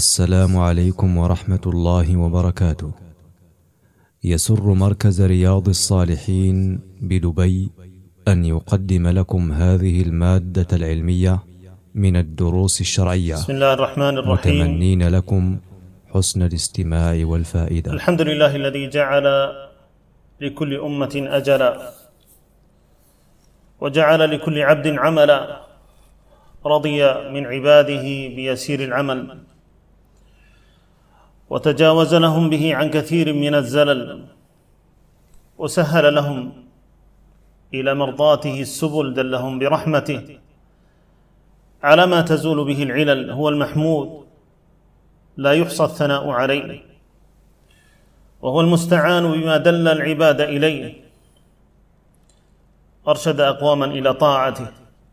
السلام عليكم ورحمة الله وبركاته. يسر مركز رياض الصالحين بدبي أن يقدم لكم هذه المادة العلمية من الدروس الشرعية. بسم الله الرحمن الرحيم. متمنين لكم حسن الاستماع والفائدة. الحمد لله الذي جعل لكل أمة أجلا، وجعل لكل عبد عملا، رضي من عباده بيسير العمل، وتجاوز لهم به عن كثير من الزلل، وسهل لهم إلى مرضاته السبل، دلهم برحمته على ما تزول به العلل. هو المحمود لا يحصى الثناء عليه، وهو المستعان بما دل العباد إليه. أرشد أقواما إلى طاعته،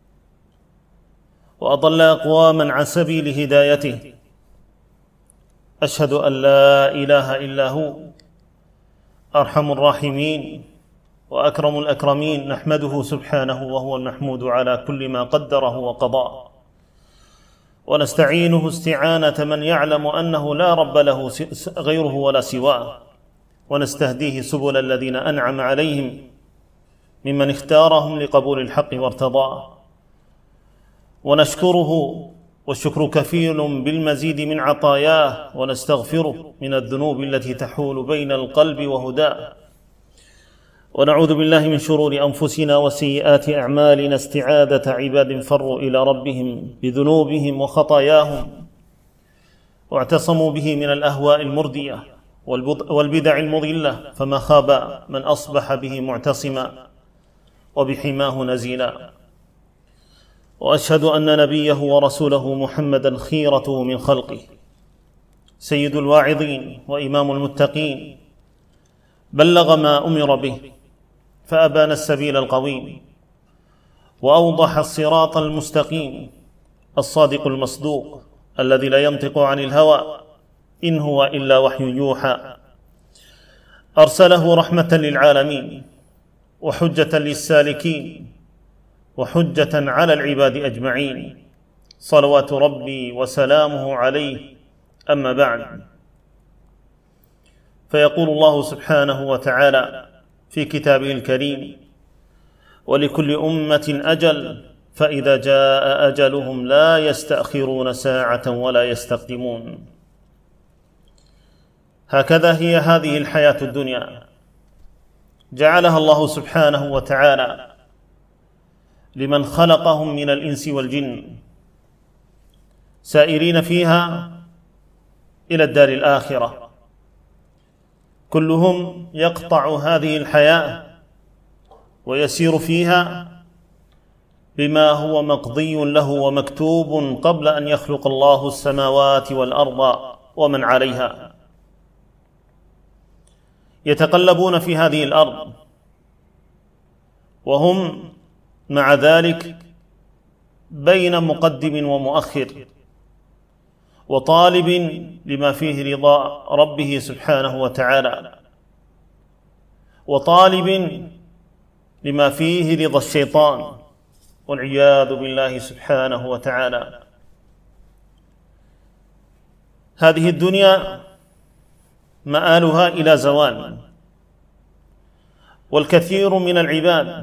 وأضل أقواما عن سبيل هدايته. أشهد أن لا إله إلا هو أرحم الراحمين وأكرم الأكرمين، نحمده سبحانه وهو المحمود على كل ما قدره وقضاه، ونستعينه استعانة من يعلم أنه لا رب له غيره ولا سواه، ونستهديه سبل الذين أنعم عليهم ممن اختارهم لقبول الحق وارتضاه، ونشكره والشكر كفيل بالمزيد من عطاياه، ونستغفره من الذنوب التي تحول بين القلب وهداه، ونعوذ بالله من شرور أنفسنا وسيئات أعمالنا، استعادة عباد فروا إلى ربهم بذنوبهم وخطاياهم، واعتصموا به من الأهواء المردية والبدع المضلة، فما خاب من أصبح به معتصما وبحماه نزيلا. وأشهد أن نبيه ورسوله محمدا خيرته من خلقه، سيد الواعظين وإمام المتقين، بلغ ما أمر به فأبان السبيل القويم، وأوضح الصراط المستقيم، الصادق المصدوق الذي لا ينطق عن الهوى إن هو إلا وحي يوحى. أرسله رحمة للعالمين وحجة للسالكين وحجة على العباد أجمعين، صلوات ربي وسلامه عليه. أما بعد، فيقول الله سبحانه وتعالى في كتابه الكريم: ولكل أمة أجل فإذا جاء أجلهم لا يستأخرون ساعة ولا يستقدمون. هكذا هي هذه الحياة الدنيا، جعلها الله سبحانه وتعالى لمن خلقهم من الإنس والجن، سائرين فيها إلى الدار الآخرة. كلهم يقطع هذه الحياة ويسير فيها بما هو مقضي له ومكتوب قبل أن يخلق الله السماوات والأرض ومن عليها. يتقلبون في هذه الأرض وهم مع ذلك بين مقدم ومؤخر، وطالب لما فيه رضا ربه سبحانه وتعالى، وطالب لما فيه رضا الشيطان والعياذ بالله سبحانه وتعالى. هذه الدنيا مآلها إلى زوال، والكثير من العباد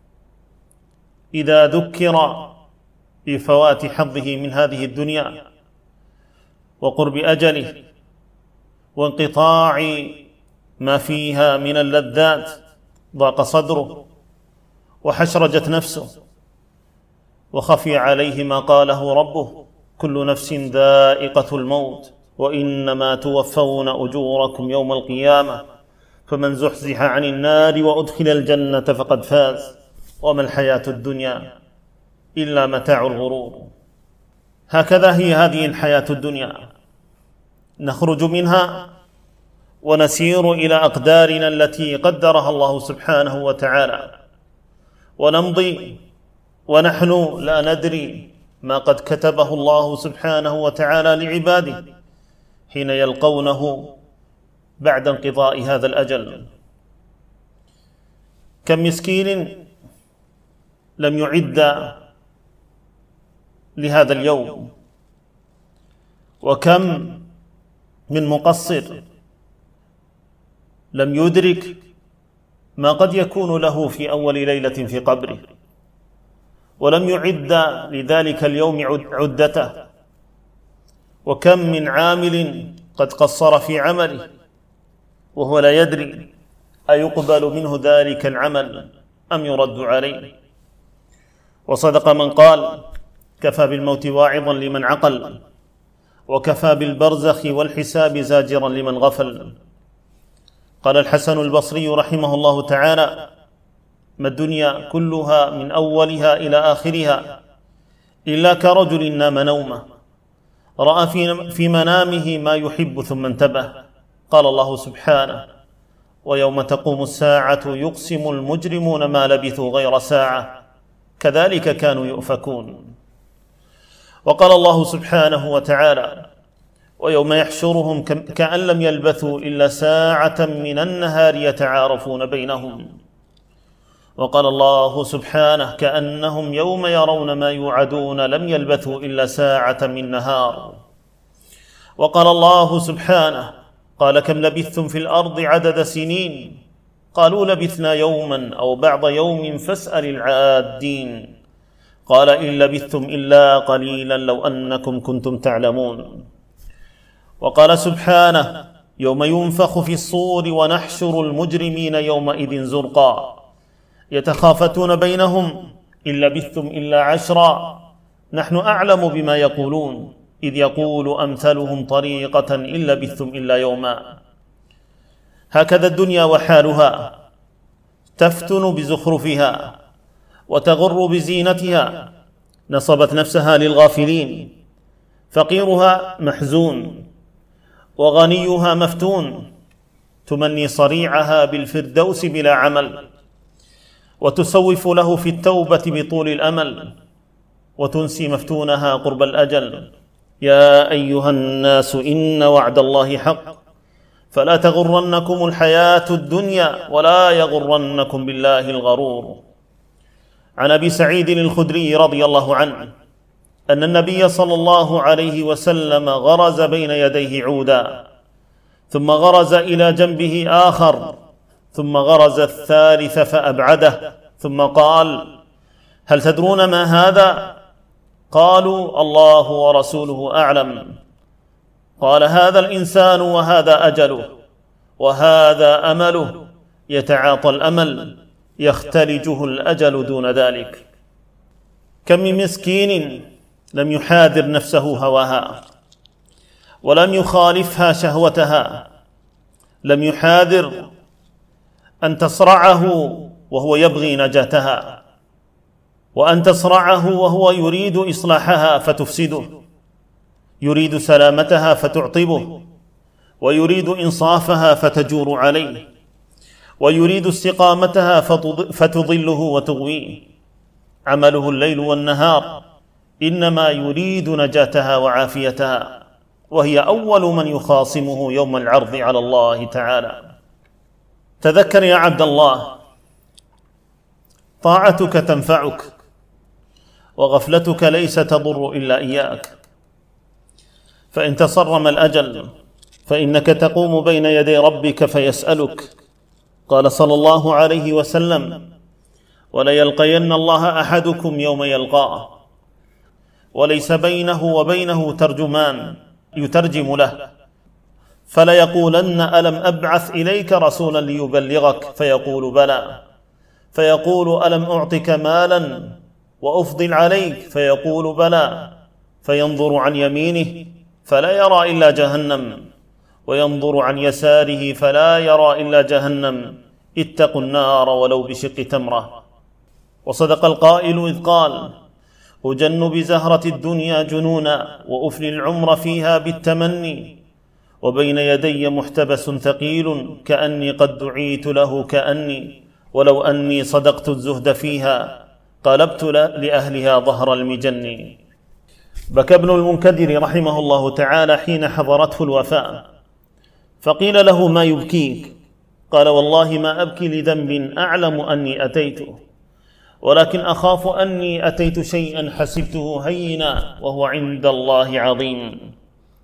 إذا ذكر بفوات حظه من هذه الدنيا وقرب أجله وانقطاع ما فيها من اللذات ضاق صدره وحشرجت نفسه، وخفي عليه ما قاله ربه: كل نفس ذائقة الموت وإنما توفون أجوركم يوم القيامة فمن زحزح عن النار وأدخل الجنة فقد فاز وما الحياة الدنيا إلا متاع الغرور. هكذا هي هذه الحياة الدنيا، نخرج منها ونسير إلى أقدارنا التي قدرها الله سبحانه وتعالى، ونمضي ونحن لا ندري ما قد كتبه الله سبحانه وتعالى لعباده حين يلقونه بعد انقضاء هذا الأجل. كم مسكين لم يعد لهذا اليوم، وكم من مقصر لم يدرك ما قد يكون له في أول ليلة في قبره، ولم يعد لذلك اليوم عدته. وكم من عامل قد قصر في عمله وهو لا يدري أيقبل منه ذلك العمل أم يرد عليه. وصدق من قال: كفى بالموت واعظا لمن عقل، وكفى بالبرزخ والحساب زاجرا لمن غفل. قال الحسن البصري رحمه الله تعالى: ما الدنيا كلها من أولها إلى آخرها إلا كرجل نام نومه رأى في منامه ما يحب ثم انتبه. قال الله سبحانه: ويوم تقوم الساعة يقسم المجرمون ما لبثوا غير ساعة كذلك كانوا يؤفكون. وقال الله سبحانه وتعالى: ويوم يحشرهم كأن لم يلبثوا إلا ساعة من النهار يتعارفون بينهم. وقال الله سبحانه: كأنهم يوم يرون ما يوعدون لم يلبثوا إلا ساعة من نهار. وقال الله سبحانه: قال كم لبثتم في الأرض عدد سنين قالوا لبثنا يوما أو بعض يوم فاسأل العادين قال إن لبثتم إلا قليلا لو أنكم كنتم تعلمون. وقال سبحانه: يوم ينفخ في الصور ونحشر المجرمين يومئذ زرقا يتخافتون بينهم إن لبثتم إلا عشرا نحن أعلم بما يقولون إذ يقول أمثلهم طريقة إن لبثتم إلا يوما. هكذا الدنيا وحالها، تفتن بزخرفها وتغر بزينتها، نصبت نفسها للغافلين، فقيرها محزون وغنيها مفتون، تمني صريعها بالفردوس بلا عمل، وتسوف له في التوبة بطول الأمل، وتنسي مفتونها قرب الأجل. يا أيها الناس إن وعد الله حق فلا تغرنكم الحياة الدنيا ولا يغرنكم بالله الغرور. عن أبي سعيد الخدري رضي الله عنه أن النبي صلى الله عليه وسلم غرز بين يديه عودا، ثم غرز إلى جنبه آخر، ثم غرز الثالث فأبعده، ثم قال: هل تدرون ما هذا؟ قالوا: الله ورسوله أعلم. قال: هذا الإنسان وهذا أجله وهذا أمله، يتعاطى الأمل يختلجه الأجل دون ذلك. كم من مسكين لم يحاذر نفسه هواها ولم يخالفها شهوتها، لم يحاذر أن تصرعه وهو يبغي نجاتها، وأن تصرعه وهو يريد إصلاحها فتفسده، يريد سلامتها فتعطبه، ويريد إنصافها فتجور عليه، ويريد استقامتها فتضله وتغويه. عمله الليل والنهار، إنما يريد نجاتها وعافيتها، وهي أول من يخاصمه يوم العرض على الله تعالى. تذكر يا عبد الله، طاعتك تنفعك، وغفلتك ليس تضر إلا إياك. فإن تصرم الأجل فإنك تقوم بين يدي ربك فيسألك. قال صلى الله عليه وسلم: وليلقين الله أحدكم يوم يلقاه وليس بينه وبينه ترجمان يترجم له، فليقولن: ألم أبعث إليك رسولا ليبلغك؟ فيقول: بلى. فيقول: ألم أعطك مالا وأفضل عليك؟ فيقول: بلى. فينظر عن يمينه فلا يرى إلا جهنم، وينظر عن يساره فلا يرى إلا جهنم. اتقوا النار ولو بشق تمرة. وصدق القائل إذ قال: أجن بزهرة الدنيا جنونا وأفني العمر فيها بالتمني، وبين يدي محتبس ثقيل كأني قد دعيت له كأني، ولو أني صدقت الزهد فيها قلبت لأهلها ظهر المجن. بكى ابن المنكدر رحمه الله تعالى حين حضرته الوفاة، فقيل له: ما يبكيك؟ قال: والله ما أبكي لذنب أعلم أني أتيته، ولكن أخاف أني أتيت شيئا حسبته هينا وهو عند الله عظيم.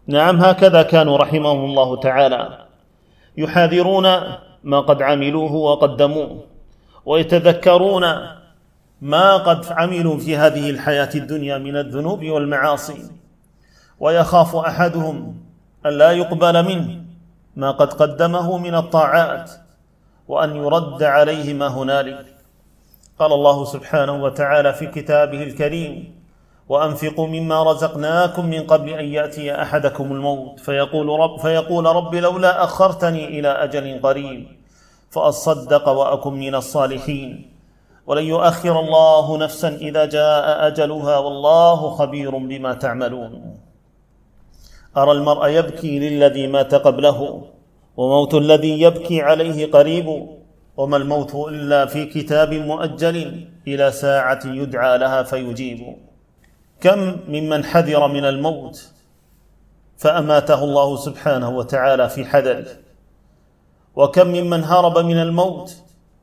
نعم، هكذا كانوا رحمهم الله تعالى يحاذرون ما قد عملوه وقدموه، ويتذكرون ما قد عملوا في هذه الحياة الدنيا من الذنوب والمعاصي، ويخاف أحدهم أن لا يقبل منه ما قد قدمه من الطاعات وأن يرد عليه ما هنالك. قال الله سبحانه وتعالى في كتابه الكريم: وأنفقوا مما رزقناكم من قبل أن يأتي أحدكم الموت فيقول رب لولا أخرتني إلى أجل قريب فأصدق وأكن من الصالحين ولن يؤخر الله نفسا إذا جاء أجلها والله خبير بما تعملون. أرى المرء يبكي للذي مات قبله، وموت الذي يبكي عليه قريب، وما الموت إلا في كتاب مؤجل إلى ساعة يدعى لها فيجيب. كم ممن حذر من الموت فأماته الله سبحانه وتعالى في حذره، وكم ممن هرب من الموت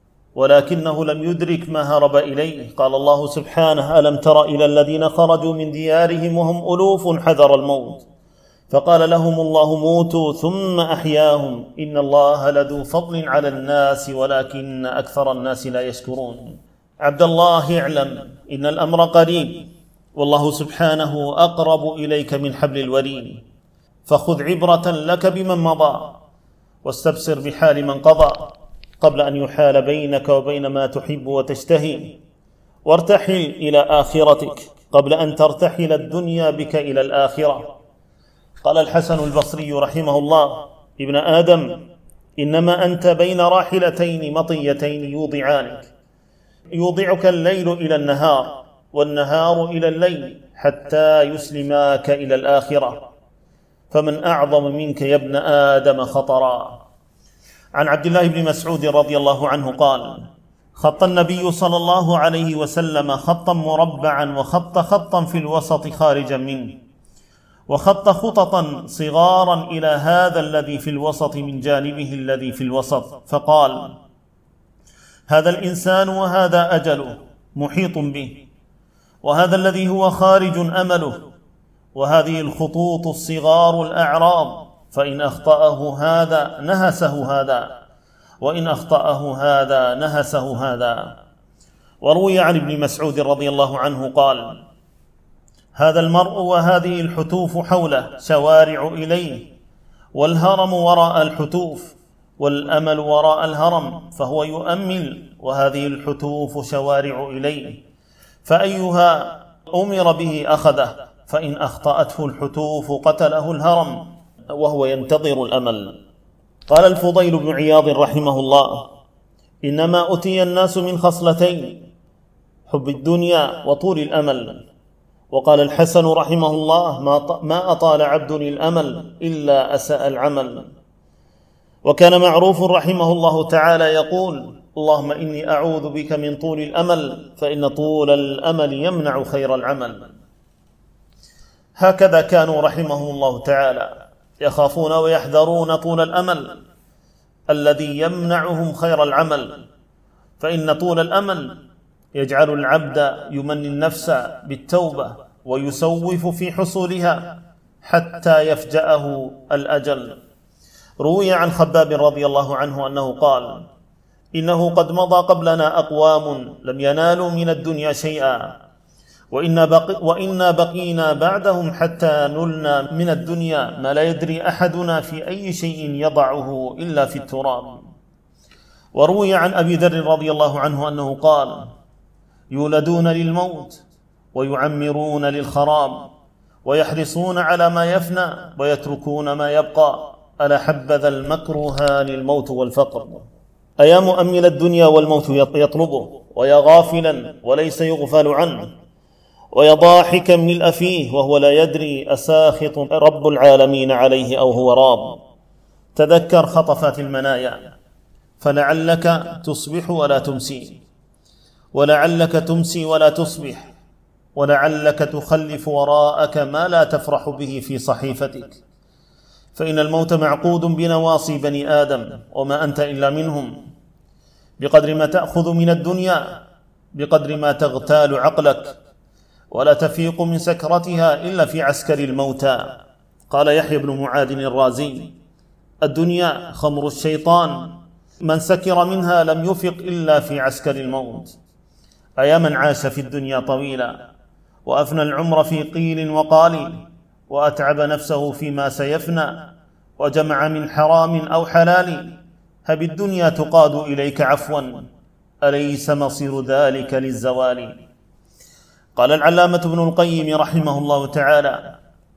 ولكنه لم يدرك ما هرب إليه. قال الله سبحانه: ألم تر إلى الذين خرجوا من ديارهم وهم ألوف حذر الموت فقال لهم الله موتوا ثم أحياهم إن الله لذو فضل على الناس ولكن أكثر الناس لا يشكرون. عبد الله اعلم إن الأمر قريب، والله سبحانه أقرب إليك من حبل الوريد، فخذ عبرة لك بمن مضى واستبصر بحال من قضى قبل أن يحال بينك وبين ما تحب وتشتهي، وارتحل إلى آخرتك قبل أن ترتحل الدنيا بك إلى الآخرة. قال الحسن البصري رحمه الله: ابن آدم إنما أنت بين راحلتين مطيتين يوضعانك، يوضعك الليل إلى النهار والنهار إلى الليل حتى يسلماك إلى الآخرة، فمن أعظم منك يا ابن آدم خطرا. عن عبد الله بن مسعود رضي الله عنه قال: خط النبي صلى الله عليه وسلم خطا مربعا وخط خطا في الوسط خارجا منه، وخط خططا صغارا إلى هذا الذي في الوسط من جانبه الذي في الوسط، فقال: هذا الإنسان وهذا أجله محيط به، وهذا الذي هو خارج أمله، وهذه الخطوط الصغار الأعراض، فإن أخطأه هذا نهسه هذا، وإن أخطأه هذا نهسه هذا. وروي عن ابن مسعود رضي الله عنه قال: هذا المرء وهذه الحتوف حوله شوارع إليه، والهرم وراء الحتوف، والأمل وراء الهرم، فهو يؤمل وهذه الحتوف شوارع إليه، فأيها أمر به أخذه، فإن أخطأته الحتوف قتله الهرم وهو ينتظر الأمل. قال الفضيل بن عياض رحمه الله: إنما أتي الناس من خصلتين: حب الدنيا وطول الأمل. وقال الحسن رحمه الله: ما أطال عبد الأمل إلا أساء العمل. وكان معروف رحمه الله تعالى يقول: اللهم إني أعوذ بك من طول الأمل فإن طول الأمل يمنع خير العمل. هكذا كانوا رحمهم الله تعالى يخافون ويحذرون طول الأمل الذي يمنعهم خير العمل، فإن طول الأمل يجعل العبد يمني النفس بالتوبة ويسوف في حصولها حتى يفجأه الأجل. روي عن خباب رضي الله عنه أنه قال: إنه قد مضى قبلنا أقوام لم ينالوا من الدنيا شيئا، وإنا بقينا بعدهم حتى نلنا من الدنيا ما لا يدري أحدنا في أي شيء يضعه إلا في التراب. وروي عن أبي ذر رضي الله عنه أنه قال: يولدون للموت ويعمرون للخراب، ويحرصون على ما يفنى ويتركون ما يبقى، ألا حبذا المكروهان الموت والفقر. أيا مؤمل الدنيا والموت يطلبه، ويا غافلا وليس يغفل عنه، ويا ضاحكا ملء فيه وهو لا يدري أساخط رب العالمين عليه أو هو راض. تذكر خطفات المنايا، فلعلك تصبح ولا تمسي، ولعلك تمسي ولا تصبح، ولعلك تخلف وراءك ما لا تفرح به في صحيفتك، فإن الموت معقود بنواصي بني آدم وما أنت إلا منهم. بقدر ما تأخذ من الدنيا بقدر ما تغتال عقلك، ولا تفيق من سكرتها إلا في عسكر الموتى. قال يحيى بن معاذ الرازي: الدنيا خمر الشيطان، من سكر منها لم يفق إلا في عسكر الموت. أيا من عاش في الدنيا طويلا وأفنى العمر في قيل وقال، وأتعب نفسه فيما سيفنى، وجمع من حرام أو حلال، هب الدنيا تقاد إليك عفوا، أليس مصير ذلك للزوال. قال العلامة ابن القيم رحمه الله تعالى: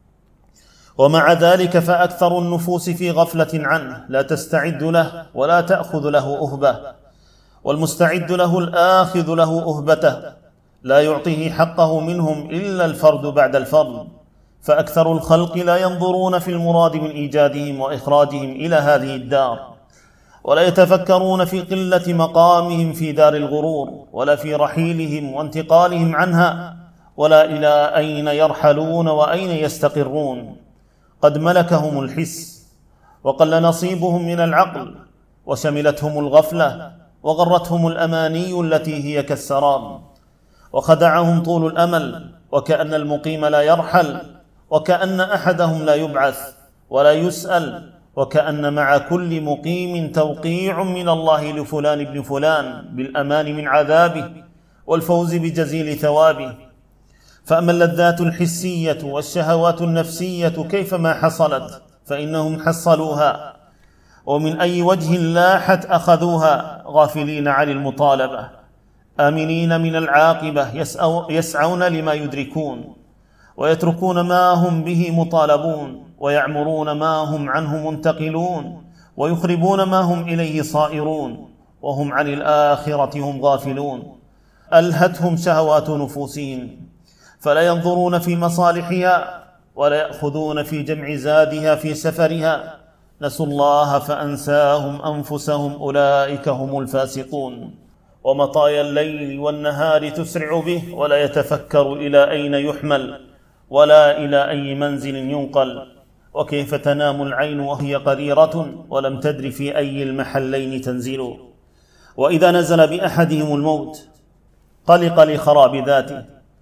ومع ذلك فأكثر النفوس في غفلة عنه، لا تستعد له ولا تأخذ له أهبة، والمستعد له الآخذ له أهبته، لا يعطيه حقه منهم إلا الفرد بعد الفرد. فأكثر الخلق لا ينظرون في المراد من إيجادهم وإخراجهم إلى هذه الدار، ولا يتفكرون في قلة مقامهم في دار الغرور، ولا في رحيلهم وانتقالهم عنها، ولا إلى أين يرحلون وأين يستقرون. قد ملكهم الحس، وقل نصيبهم من العقل، وشملتهم الغفلة، وغرتهم الأماني التي هي كالسراب، وخدعهم طول الأمل، وكأن المقيم لا يرحل، وكأن أحدهم لا يبعث ولا يسأل، وكأن مع كل مقيم توقيع من الله لفلان ابن فلان بالأمان من عذابه والفوز بجزيل ثوابه. فأما اللذات الحسية والشهوات النفسية كيفما حصلت فإنهم حصلوها، ومن أي وجه لاحت أخذوها، غافلين عن المطالبة، آمنين من العاقبة، يسعون لما يدركون، ويتركون ما هم به مطالبون، ويعمرون ما هم عنه منتقلون، ويخربون ما هم إليه صائرون، وهم عن الآخرة هم غافلون. ألهتهم شهوات نفوسهم، فلا ينظرون في مصالحها، ولا يأخذون في جمع زادها في سفرها. نسوا الله فأنساهم أنفسهم، أولئك هم الفاسقون. ومطايا الليل والنهار تسرع به، ولا يتفكر إلى أين يحمل، ولا إلى أي منزل ينقل. وكيف تنام العين وهي قريرة، ولم تدر في أي المحلين تنزل. وإذا نزل بأحدهم الموت قلق لخراب ذاته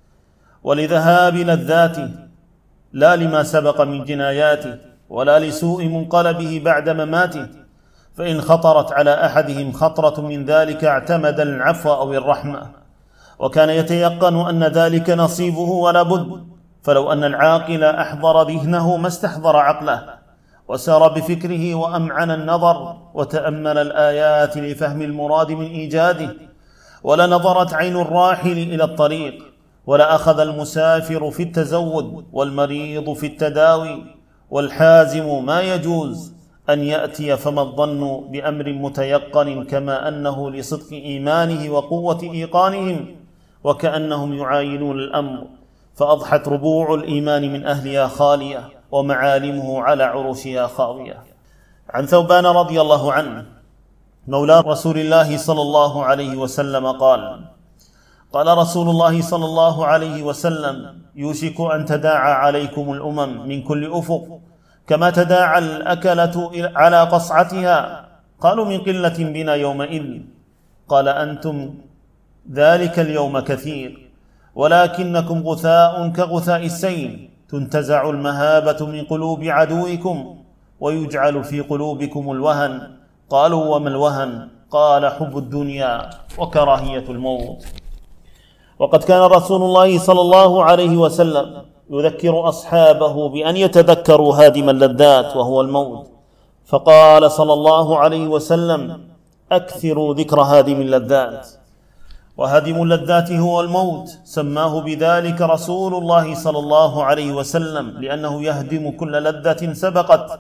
ولذهاب لذاته، لا لما سبق من جناياته، ولا لسوء منقلبه بعد مماته. فإن خطرت على أحدهم خطرة من ذلك اعتمد العفو أو الرحمة، وكان يتيقن أن ذلك نصيبه ولا بد. فلو أن العاقل أحضر ذهنه ما استحضر عقله، وسار بفكره وأمعن النظر، وتأمل الآيات لفهم المراد من إيجاده، ولنظرت عين الراحل إلى الطريق، ولا أخذ المسافر في التزود، والمريض في التداوي، والحازم ما يجوز أن يأتي، فما الظن بأمر متيقن، كما أنه لصدق إيمانه وقوة إيقانهم، وكأنهم يعاينون الأمر، فأضحت ربوع الإيمان من أهلها خالية، ومعالمه على عروشها خاوية. عن ثوبان رضي الله عنه مولى رسول الله صلى الله عليه وسلم قال: قال رسول الله صلى الله عليه وسلم: يوشك أن تداعى عليكم الأمم من كل أفق، كما تداعى الأكلة على قصعتها. قالوا: من قلة بنا يومئذ. قال: أنتم ذلك اليوم كثير، ولكنكم غثاء كغثاء السيل، تنتزع المهابة من قلوب عدوكم، ويجعل في قلوبكم الوهن. قالوا: وما الوهن؟ قال: حب الدنيا وكراهية الموت. وقد كان رسول الله صلى الله عليه وسلم يذكر أصحابه بأن يتذكروا هادم اللذات وهو الموت، فقال صلى الله عليه وسلم: أكثروا ذكر هادم اللذات. وهادم اللذات هو الموت، سماه بذلك رسول الله صلى الله عليه وسلم، لأنه يهدم كل لذة سبقت،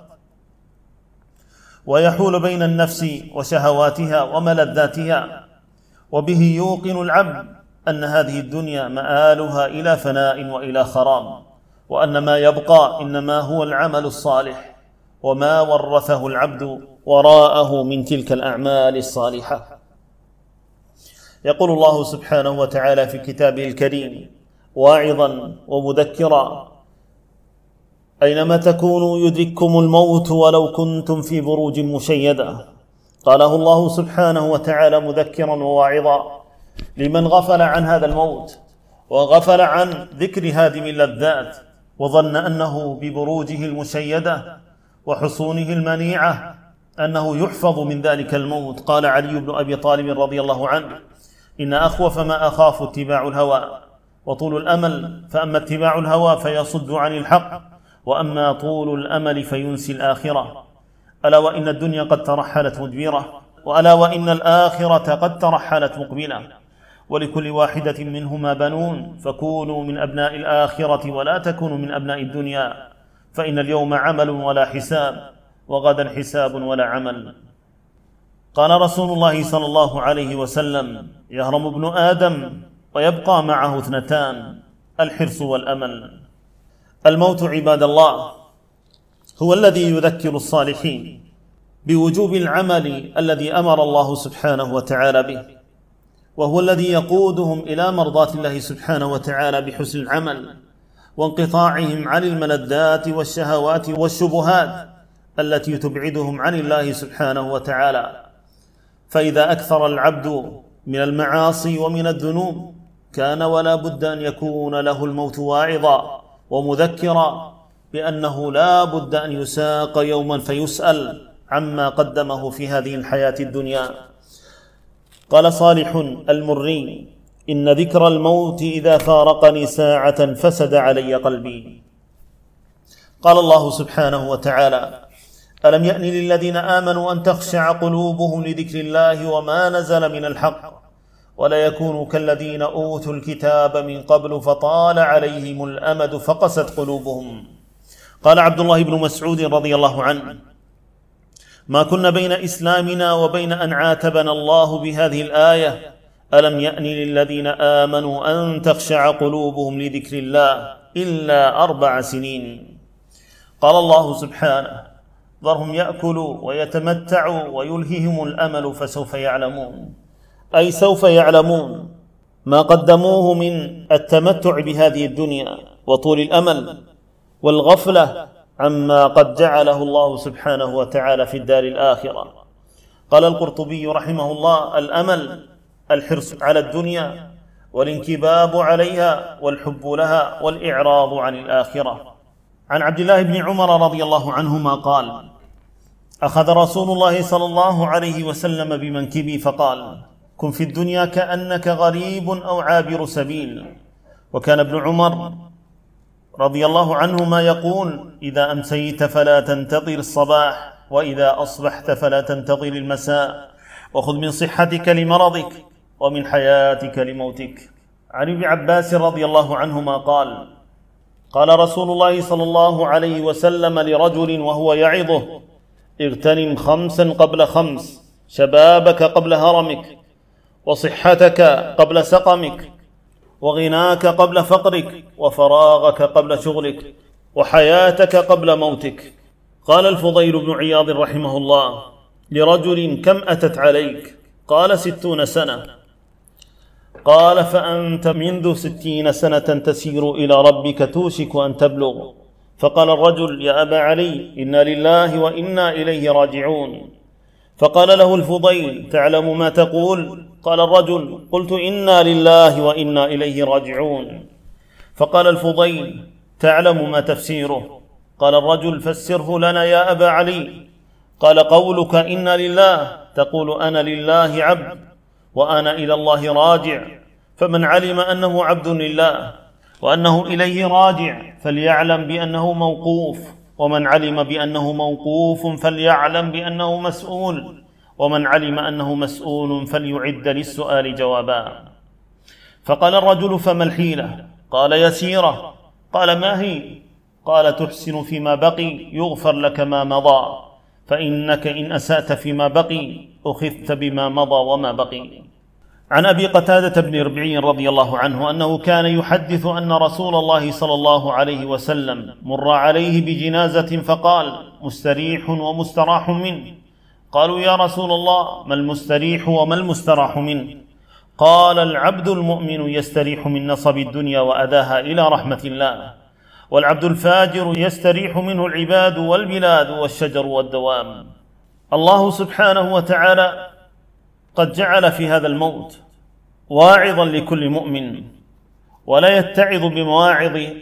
ويحول بين النفس وشهواتها وملذاتها. وبه يوقن العبد أن هذه الدنيا مآلها إلى فناء وإلى خراب، وأن ما يبقى إنما هو العمل الصالح، وما ورثه العبد وراءه من تلك الأعمال الصالحة. يقول الله سبحانه وتعالى في كتابه الكريم واعظا ومذكرا: أينما تكونوا يدرككم الموت ولو كنتم في بروج مشيدة. قاله الله سبحانه وتعالى مذكرا وواعظا لمن غفل عن هذا الموت، وغفل عن ذكر هادم اللذات، وظن أنه ببروجه المشيدة وحصونه المنيعة أنه يحفظ من ذلك الموت. قال علي بن أبي طالب رضي الله عنه: إن أخوف ما أخاف اتباع الهوى وطول الأمل، فأما اتباع الهوى فيصد عن الحق، وأما طول الأمل فينسي الآخرة. ألا وإن الدنيا قد ترحلت مدبرة، وألا وإن الآخرة قد ترحلت مقبلة، ولكل واحدة منهما بنون، فكونوا من أبناء الآخرة ولا تكونوا من أبناء الدنيا، فإن اليوم عمل ولا حساب، وغدا حساب ولا عمل. قال رسول الله صلى الله عليه وسلم: يهرم ابن آدم ويبقى معه اثنتان: الحرص والأمل. الموت عباد الله هو الذي يذكر الصالحين بوجوب العمل الذي أمر الله سبحانه وتعالى به، وهو الذي يقودهم إلى مرضاة الله سبحانه وتعالى بحسن العمل وانقطاعهم عن الملذات والشهوات والشبهات التي تبعدهم عن الله سبحانه وتعالى. فإذا أكثر العبد من المعاصي ومن الذنوب كان ولا بد أن يكون له الموت واعظا ومذكرا بأنه لا بد أن يساق يوما فيسأل عما قدمه في هذه الحياة الدنيا. قال صالح المري: إن ذكر الموت إذا فارقني ساعة فسد علي قلبي. قال الله سبحانه وتعالى: ألم يأن للذين آمنوا أن تخشع قلوبهم لذكر الله وما نزل من الحق ولا يكونوا كالذين أوتوا الكتاب من قبل فطال عليهم الأمد فقست قلوبهم. قال عبد الله بن مسعود رضي الله عنه: ما كنا بين إسلامنا وبين أن عاتبنا الله بهذه الآية: ألم يأن للذين آمنوا أن تخشع قلوبهم لذكر الله إلا 4 سنين. قال الله سبحانه: ذرهم يأكلوا ويتمتعوا ويلههم الأمل فسوف يعلمون، أي سوف يعلمون ما قدموه من التمتع بهذه الدنيا وطول الأمل والغفلة عما قد جعله الله سبحانه وتعالى في الدار الآخرة. قال القرطبي رحمه الله: الأمل الحرص على الدنيا والانكباب عليها والحب لها والإعراض عن الآخرة. عن عبد الله بن عمر رضي الله عنهما قال: أخذ رسول الله صلى الله عليه وسلم بمنكبي فقال: كن في الدنيا كأنك غريب أو عابر سبيل. وكان ابن عمر رضي الله عنهما يقول: إذا أمسيت فلا تنتظر الصباح، وإذا أصبحت فلا تنتظر المساء، وخذ من صحتك لمرضك ومن حياتك لموتك. عن ابن عباس رضي الله عنهما قال: قال رسول الله صلى الله عليه وسلم لرجل وهو يعظه: اغتنم 5 قبل 5، شبابك قبل هرمك، وصحتك قبل سقمك، وغناك قبل فقرك، وفراغك قبل شغلك، وحياتك قبل موتك. قال الفضيل بن عياض رحمه الله لرجل: كم أتت عليك؟ قال: 60 سنة. قال: فأنت منذ 60 سنة تسير إلى ربك توشك أن تبلغ. فقال الرجل: يا أبا علي، إنا لله وإنا إليه راجعون. فقال له الفضيل: تعلم ما تقول؟ قال الرجل: قلت إنا لله وإنا إليه راجعون. فقال الفضيل: تعلم ما تفسيره؟ قال الرجل: فسره لنا يا أبا علي. قال: قولك إنا لله تقول أنا لله عبد وأنا إلى الله راجع، فمن علم أنه عبد لله وأنه إليه راجع فليعلم بأنه موقوف، ومن علم بأنه موقوف فليعلم بأنه مسؤول، ومن علم أنه مسؤول فليعد للسؤال جوابا. فقال الرجل: فما الحيلة؟ قال: يسيرة. قال: ما هي؟ قال: تحسن فيما بقي يغفر لك ما مضى، فإنك إن أسأت فيما بقي أخذت بما مضى وما بقي. عن أبي قتادة بن ربيع رضي الله عنه أنه كان يحدث أن رسول الله صلى الله عليه وسلم مر عليه بجنازة فقال: مستريح ومستراح منه. قالوا: يا رسول الله، ما المستريح وما المستراح منه؟ قال: العبد المؤمن يستريح من نصب الدنيا وأذاها إلى رحمة الله، والعبد الفاجر يستريح منه العباد والبلاد والشجر والدوام. الله سبحانه وتعالى قد جعل في هذا الموت واعظا لكل مؤمن، ولا يتعظ بمواعظ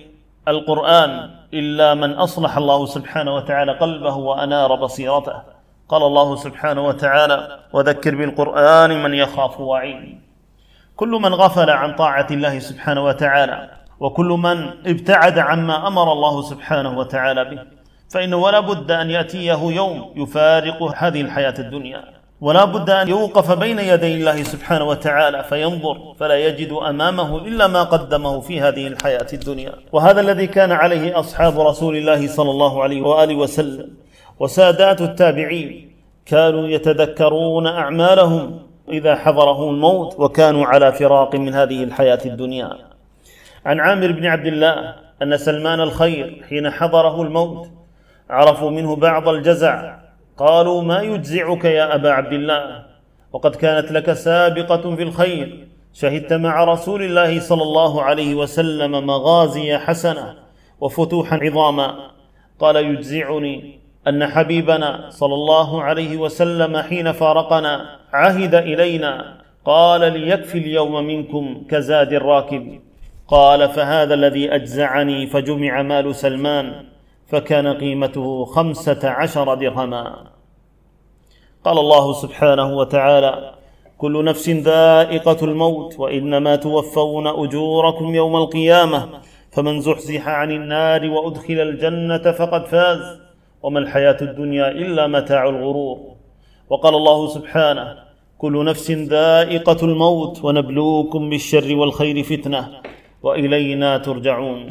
القرآن إلا من أصلح الله سبحانه وتعالى قلبه وأنار بصيرته. قال الله سبحانه وتعالى: وذكر بالقرآن من يخاف وعيد. كل من غفل عن طاعة الله سبحانه وتعالى وكل من ابتعد عما أمر الله سبحانه وتعالى به فإنه ولا بد أن يأتيه يوم يفارق هذه الحياة الدنيا، ولا بد أن يوقف بين يدي الله سبحانه وتعالى فينظر فلا يجد أمامه إلا ما قدمه في هذه الحياة الدنيا. وهذا الذي كان عليه أصحاب رسول الله صلى الله عليه وآله وسلم وسادات التابعين، كانوا يتذكرون أعمالهم إذا حضرهم الموت وكانوا على فراق من هذه الحياة الدنيا. عن عامر بن عبد الله أن سلمان الخير حين حضره الموت عرفوا منه بعض الجزع، قالوا: ما يجزعك يا أبا عبد الله، وقد كانت لك سابقة في الخير، شهدت مع رسول الله صلى الله عليه وسلم مغازي حسنة وفتوحا عظاما. قال: يجزعني أن حبيبنا صلى الله عليه وسلم حين فارقنا عهد إلينا قال: ليكفي اليوم منكم كزاد الراكب. قال: فهذا الذي أجزعني. فجمع مال سلمان فكان قيمته 15 درهما. قال الله سبحانه وتعالى: كل نفس ذائقة الموت وإنما توفون أجوركم يوم القيامة فمن زحزح عن النار وأدخل الجنة فقد فاز وما الحياة الدنيا إلا متاع الغرور. وقال الله سبحانه: كل نفس ذائقة الموت ونبلوكم بالشر والخير فتنة وإلينا ترجعون.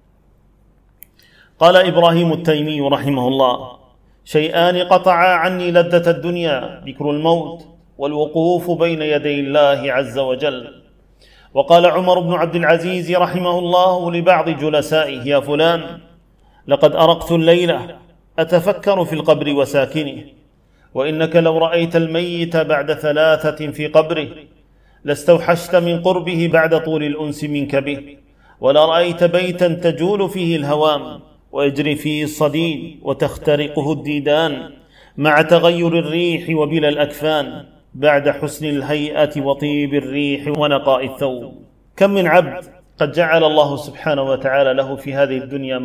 قال إبراهيم التيمي رحمه الله: شيئان قطعا عني لذة الدنيا، ذكر الموت والوقوف بين يدي الله عز وجل. وقال عمر بن عبد العزيز رحمه الله لبعض جلسائه: يا فلان، لقد أرقت الليلة أتفكر في القبر وساكنه، وإنك لو رأيت الميت بعد 3 في قبره لاستوحشت من قربه بعد طول الأنس منك به، ولرأيت بيتا تجول فيه الهوام ويجري فيه الصديد وتخترقه الديدان مع تغير الريح وبلا الأكفان بعد حسن الهيئة وطيب الريح ونقاء الثوب. كم من عبد قد جعل الله سبحانه وتعالى له في هذه الدنيا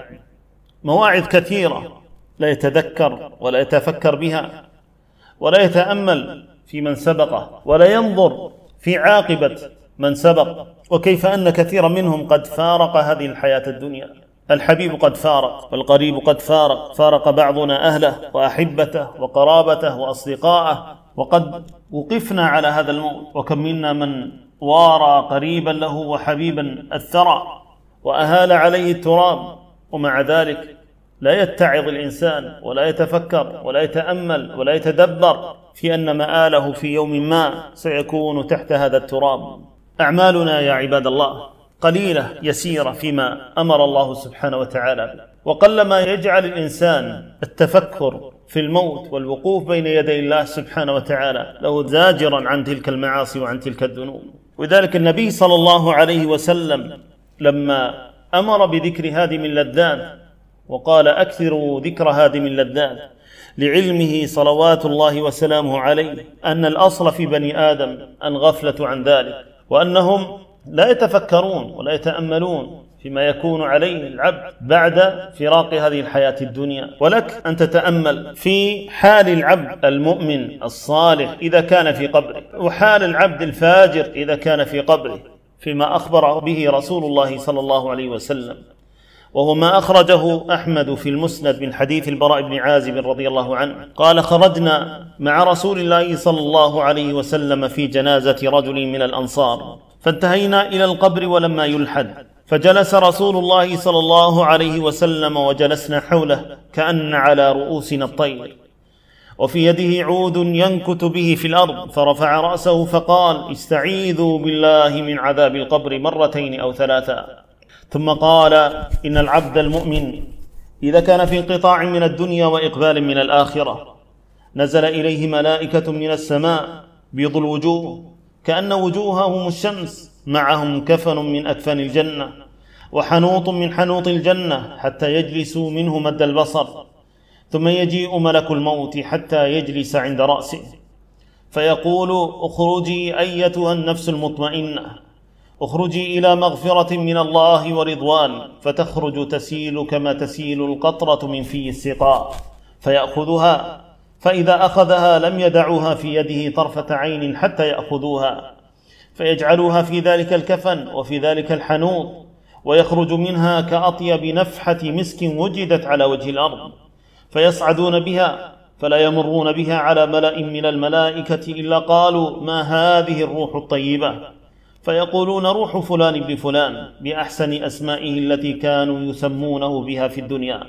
مواعظ كثيرة لا يتذكر ولا يتفكر بها ولا يتأمل في من سبقه ولا ينظر في عاقبة من سبق، وكيف أن كثيرا منهم قد فارق هذه الحياة الدنيا. الحبيب قد فارق والقريب قد فارق بعضنا أهله وأحبته وقرابته وأصدقاءه، وقد وقفنا على هذا الموت. وكم منا من وارى قريبا له وحبيبا الثرى وأهال عليه التراب، ومع ذلك لا يتعظ الإنسان ولا يتفكر ولا يتأمل ولا يتدبر في أن مآله في يوم ما سيكون تحت هذا التراب. أعمالنا يا عباد الله قليلة يسيرة فيما أمر الله سبحانه وتعالى به، وقلما يجعل الإنسان التفكر في الموت والوقوف بين يدي الله سبحانه وتعالى له زاجرا عن تلك المعاصي وعن تلك الذنوب. ولذلك النبي صلى الله عليه وسلم لما أمر بذكر هادم اللذات وقال: أكثروا ذكر هادم اللذات، لعلمه صلوات الله وسلامه عليه أن الأصل في بني آدم الغفلة عن ذلك، وأنهم لا يتفكرون ولا يتأملون فيما يكون عليه العبد بعد فراق هذه الحياة الدنيا. ولك أن تتأمل في حال العبد المؤمن الصالح إذا كان في قبره، وحال العبد الفاجر إذا كان في قبره، فيما أخبر به رسول الله صلى الله عليه وسلم، وهو ما أخرجه أحمد في المسند من حديث البراء بن عازب رضي الله عنه قال: خرجنا مع رسول الله صلى الله عليه وسلم في جنازة رجل من الأنصار، فانتهينا إلى القبر ولما يلحد، فجلس رسول الله صلى الله عليه وسلم وجلسنا حوله كأن على رؤوسنا الطير، وفي يده عود ينكت به في الأرض، فرفع رأسه فقال: استعيذوا بالله من عذاب القبر 2 أو 3. ثم قال: إن العبد المؤمن إذا كان في انقطاع من الدنيا وإقبال من الآخرة نزل إليه ملائكة من السماء بيض الوجوه كأن وجوههم الشمس، معهم كفن من أكفان الجنة وحنوط من حنوط الجنة حتى يجلسوا منه مد البصر، ثم يجيء ملك الموت حتى يجلس عند رأسه فيقول: اخرجي أيتها النفس المطمئنة، اخرجي إلى مغفرة من الله ورضوان، فتخرج تسيل كما تسيل القطرة من في السقاء، فيأخذها، فإذا أخذها لم يدعوها في يده طرفة عين حتى يأخذوها، فيجعلوها في ذلك الكفن وفي ذلك الحنوط، ويخرج منها كأطيب نفحة مسك وجدت على وجه الأرض، فيصعدون بها فلا يمرون بها على ملأ من الملائكة إلا قالوا: ما هذه الروح الطيبة؟ فيقولون: روح فلان بن فلان، بأحسن أسمائه التي كانوا يسمونه بها في الدنيا.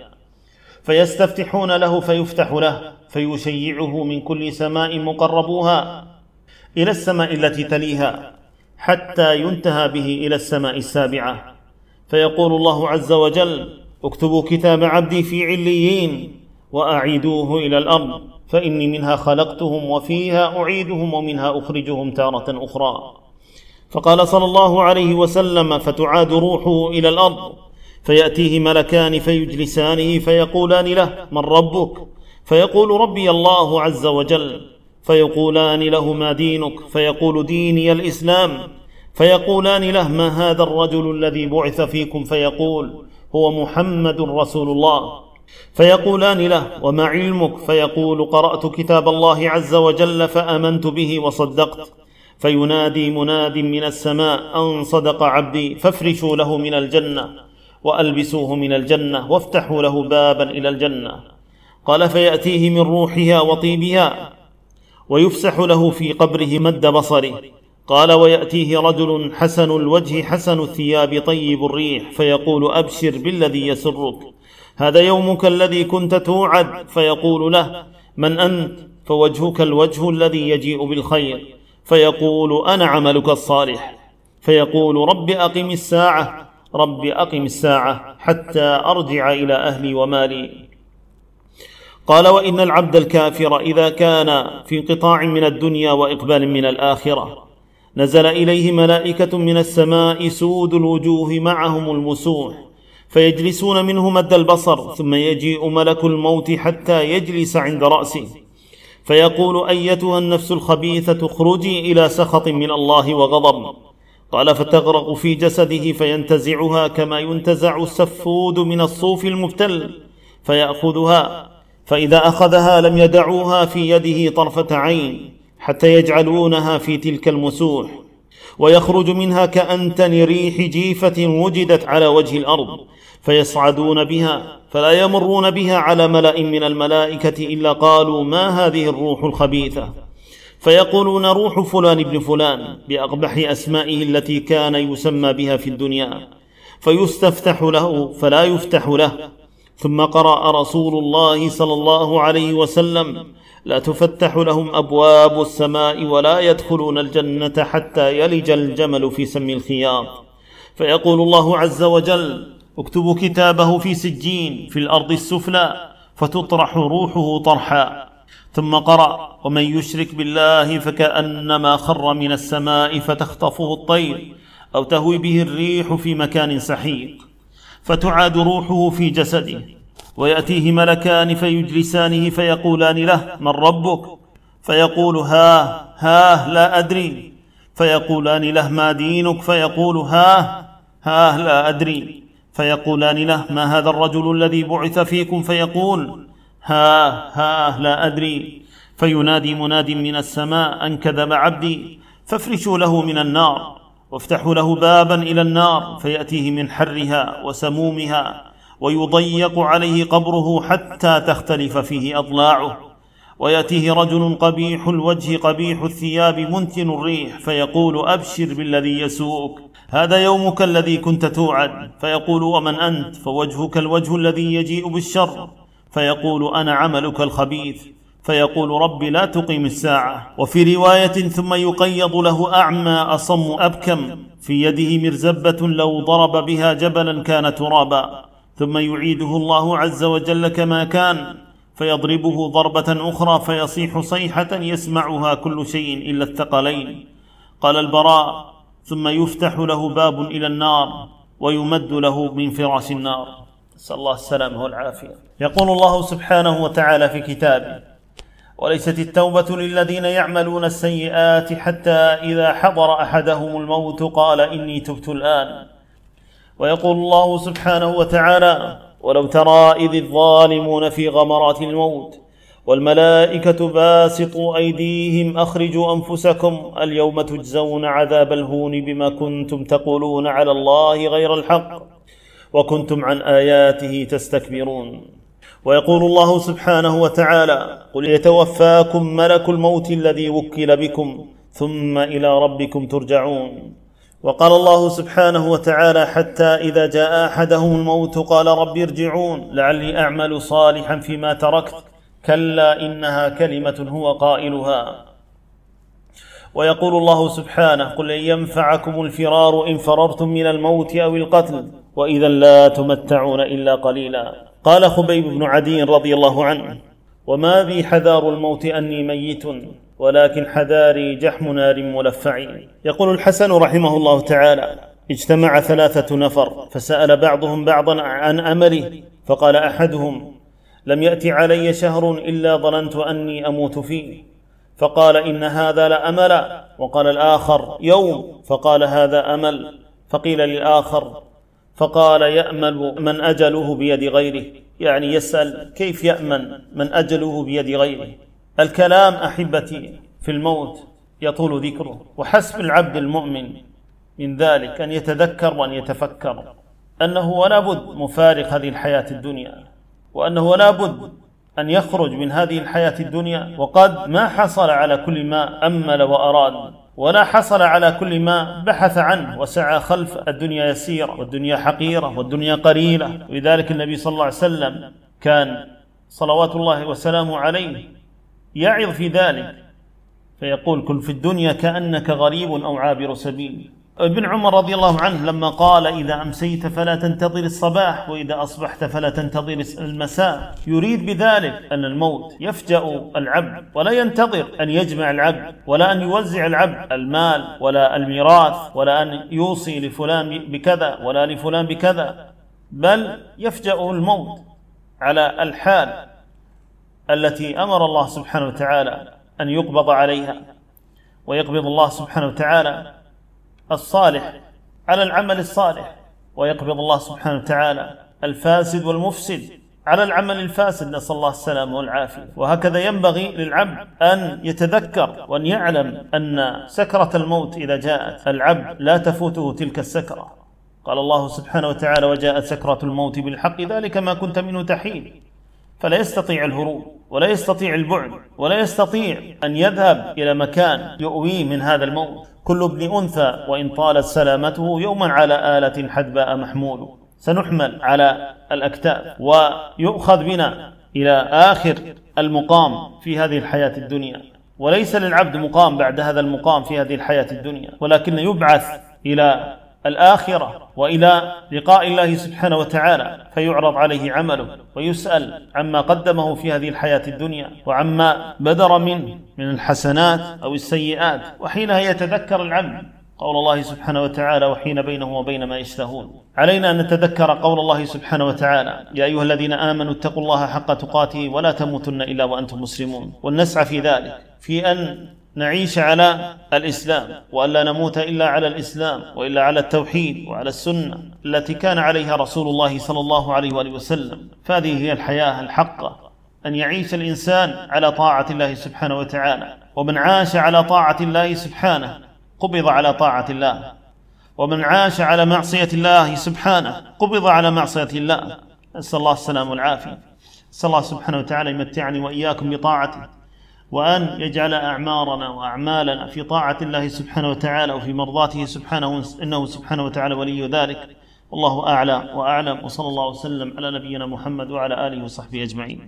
فيستفتحون له فيفتح له، فيشيعه من كل سماء مقربوها إلى السماء التي تليها، حتى ينتهى به إلى السماء السابعة. فيقول الله عز وجل: اكتبوا كتاب عبدي في عليين وأعيدوه إلى الأرض، فإني منها خلقتهم وفيها أعيدهم ومنها أخرجهم تارة أخرى. فقال صلى الله عليه وسلم: فتعاد روحه إلى الأرض، فيأتيه ملكان فيجلسانه فيقولان له: من ربك؟ فيقول: ربي الله عز وجل. فيقولان له: ما دينك؟ فيقول: ديني الإسلام. فيقولان له: ما هذا الرجل الذي بعث فيكم؟ فيقول: هو محمد رسول الله. فيقولان له: وما علمك؟ فيقول: قرأت كتاب الله عز وجل فآمنت به وصدقت. فينادي مناد من السماء: أن صدق عبدي، فافرشوا له من الجنة وألبسوه من الجنة وافتحوا له بابا إلى الجنة. قال: فيأتيه من روحها وطيبها ويفسح له في قبره مد بصره. قال: ويأتيه رجل حسن الوجه حسن الثياب طيب الريح، فيقول: أبشر بالذي يسرك، هذا يومك الذي كنت توعد. فيقول له: من أنت؟ فوجهك الوجه الذي يجيء بالخير. فيقول: أنا عملك الصالح. فيقول: رب أقم الساعة، رب أقم الساعة حتى أرجع إلى أهلي ومالي. قال: وإن العبد الكافر إذا كان في انقطاع من الدنيا وإقبال من الآخرة، نزل إليه ملائكة من السماء سود الوجوه معهم المسوح، فيجلسون منه مد البصر، ثم يجيء ملك الموت حتى يجلس عند رأسه، فيقول: أيتها النفس الخبيثة، اخرجي إلى سخط من الله وغضب. قال: فتغرق في جسده فينتزعها كما ينتزع السفود من الصوف المبتل، فيأخذها، فإذا أخذها لم يدعوها في يده طرفة عين حتى يجعلونها في تلك المسوح، ويخرج منها كأنتن ريح جيفة وجدت على وجه الأرض، فيصعدون بها فلا يمرون بها على ملأ من الملائكة إلا قالوا: ما هذه الروح الخبيثة؟ فيقولون: روح فلان بن فلان، بأقبح أسمائه التي كان يسمى بها في الدنيا. فيستفتح له فلا يفتح له. ثم قرأ رسول الله صلى الله عليه وسلم: لا تفتح لهم أبواب السماء ولا يدخلون الجنة حتى يلج الجمل في سم الخياط. فيقول الله عز وجل: اكتبوا كتابه في سجين في الأرض السفلى، فتطرح روحه طرحا. ثم قرأ: ومن يشرك بالله فكأنما خر من السماء فتخطفه الطير أو تهوي به الريح في مكان سحيق. فتعاد روحه في جسده، ويأتيه ملكان فيجلسانه فيقولان له: من ربك؟ فيقول: ها لا أدري. فيقولان له: ما دينك؟ فيقول: ها لا أدري. فيقولان له: ما هذا الرجل الذي بعث فيكم؟ فيقول: ها لا أدري. فينادي مناد من السماء: أن كذب عبدي، فافرشوا له من النار وافتحوا له بابا إلى النار، فيأتيه من حرها وسمومها، ويضيق عليه قبره حتى تختلف فيه أضلاعه. ويأتيه رجل قبيح الوجه قبيح الثياب منتن الريح، فيقول: أبشر بالذي يسوءك، هذا يومك الذي كنت توعد. فيقول: ومن أنت؟ فوجهك الوجه الذي يجيء بالشر. فيقول: أنا عملك الخبيث. فيقول: رب لا تقيم الساعة. وفي رواية: ثم يقيض له أعمى أصم أبكم في يده مرزبة لو ضرب بها جبلا كان ترابا، ثم يعيده الله عز وجل كما كان، فيضربه ضربة أخرى فيصيح صيحة يسمعها كل شيء إلا الثقلين. قال البراء: ثم يفتح له باب إلى النار ويمد له من فراش النار، نسأل الله السلامة والعافية. يقول الله سبحانه وتعالى في كتابه: وليست التوبة للذين يعملون السيئات حتى إذا حضر أحدهم الموت قال إني تبت الآن. ويقول الله سبحانه وتعالى: ولو ترى إذ الظالمون في غمرات الموت والملائكة باسطوا أيديهم أخرجوا أنفسكم اليوم تجزون عذاب الهون بما كنتم تقولون على الله غير الحق وكنتم عن آياته تستكبرون. ويقول الله سبحانه وتعالى: قل يتوفاكم ملك الموت الذي وكل بكم ثم إلى ربكم ترجعون. وقال الله سبحانه وتعالى: حتى إذا جاء أحدهم الموت قال رب ارجعون لعلي أعمل صالحا فيما تركت كلا إنها كلمة هو قائلها. ويقول الله سبحانه: قل لن ينفعكم الفرار إن فررتم من الموت أو القتل وإذا لا تمتعون إلا قليلا. قال خبيب بن عدي رضي الله عنه: وما بي حذار الموت أني ميت ولكن حذاري جحم نار ملفع. يقول الحسن رحمه الله تعالى: اجتمع 3 نفر فسأل بعضهم بعضا عن أمله، فقال أحدهم: لم يأتي علي شهر إلا ظننت أني أموت فيه، فقال إن هذا لأملا. وقال الآخر: يوم، فقال هذا أمل. فقيل للآخر، فقال: يأمل من أجله بيد غيره، يعني يسأل كيف يأمن من أجله بيد غيره. الكلام أحبتي في الموت يطول ذكره، وحسب العبد المؤمن من ذلك أن يتذكر وأن يتفكر أنه ولا بد مفارق هذه الحياة الدنيا، وأنه ولا بد أن يخرج من هذه الحياة الدنيا وقد ما حصل على كل ما أمل وأراد، ولا حصل على كل ما بحث عنه وسعى خلف. الدنيا يسيرة والدنيا حقيرة والدنيا قليلة. ولذلك النبي صلى الله عليه وسلم كان صلوات الله وسلامه عليه يعظ في ذلك فيقول: كن في الدنيا كأنك غريب أو عابر سبيل. ابن عمر رضي الله عنه لما قال: إذا أمسيت فلا تنتظر الصباح وإذا أصبحت فلا تنتظر المساء، يريد بذلك أن الموت يفجأ العبد ولا ينتظر أن يجمع العبد ولا أن يوزع العبد المال ولا الميراث ولا أن يوصي لفلان بكذا ولا لفلان بكذا، بل يفجأ الموت على الحال التي أمر الله سبحانه وتعالى أن يقبض عليها. ويقبض الله سبحانه وتعالى الصالح على العمل الصالح، ويقبض الله سبحانه وتعالى الفاسد والمفسد على العمل الفاسد، نسأل الله السلامة والعافية. وهكذا ينبغي للعبد أن يتذكر وأن يعلم أن سكرة الموت إذا جاءت العبد لا تفوته تلك السكرة. قال الله سبحانه وتعالى: وجاءت سكرة الموت بالحق ذلك ما كنت منه تحيد. فلا يستطيع الهروب ولا يستطيع البعد ولا يستطيع أن يذهب إلى مكان يؤويه من هذا الموت. كل ابن أنثى وإن طالت سلامته يوما على آلة حدباء محمول. سنحمل على الأكتاف ويؤخذ بنا إلى آخر المقام في هذه الحياة الدنيا، وليس للعبد مقام بعد هذا المقام في هذه الحياة الدنيا، ولكن يبعث إلى الآخرة وإلى لقاء الله سبحانه وتعالى، فيعرض عليه عمله ويسأل عما قدمه في هذه الحياة الدنيا وعما بدر منه من الحسنات أو السيئات. وحينها يتذكر العبد قول الله سبحانه وتعالى: وحين بينه وبين ما يشتهون. علينا أن نتذكر قول الله سبحانه وتعالى: يا أيها الذين آمنوا اتقوا الله حق تقاته ولا تموتن إلا وأنتم مسلمون. ولنسعى في ذلك، في أن نعيش على الإسلام وأن لا نموت إلا على الإسلام وإلا على التوحيد وعلى السنة التي كان عليها رسول الله صلى الله عليه وآله وسلم. فهذه هي الحياة الحقة، أن يعيش الإنسان على طاعة الله سبحانه وتعالى. ومن عاش على طاعة الله سبحانه قبض على طاعة الله، ومن عاش على معصية الله سبحانه قبض على معصية الله. نسأل الله السلامة والعافية. نسأل الله سبحانه وتعالى يمتعني وإياكم بطاعته، وأن يجعل أعمارنا وأعمالنا في طاعة الله سبحانه وتعالى وفي مرضاته سبحانه، إنه سبحانه وتعالى ولي ذلك. والله أعلى وأعلم، وصلى الله وسلم على نبينا محمد وعلى آله وصحبه أجمعين.